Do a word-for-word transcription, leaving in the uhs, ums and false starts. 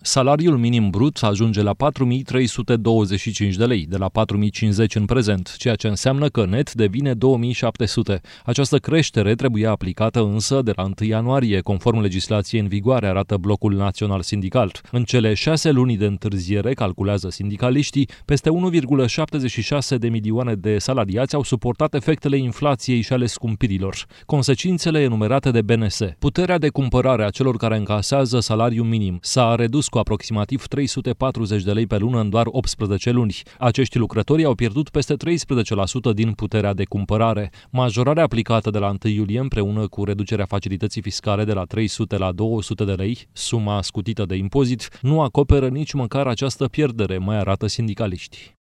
Salariul minim brut ajunge la patru mii trei sute douăzeci și cinci de lei, de la patru mii cincizeci în prezent, ceea ce înseamnă că net devine două mii șapte sute. Această creștere trebuia aplicată însă de la întâi ianuarie, conform legislației în vigoare, arată Blocul Național Sindical. În cele șase luni de întârziere, calculează sindicaliștii, peste unu virgulă șaptezeci și șase de milioane de salariați au suportat efectele inflației și ale scumpirilor. Consecințele enumerate de B N S. Puterea de cumpărare a celor care încasează salariul minim s-a redus cu aproximativ trei sute patruzeci de lei pe lună în doar optsprezece luni. Acești lucrători au pierdut peste treisprezece la sută din puterea de cumpărare. Majorarea aplicată de la întâi iulie împreună cu reducerea facilității fiscale de la trei sute la două sute de lei, suma scutită de impozit, nu acoperă nici măcar această pierdere, mai arată sindicaliștii.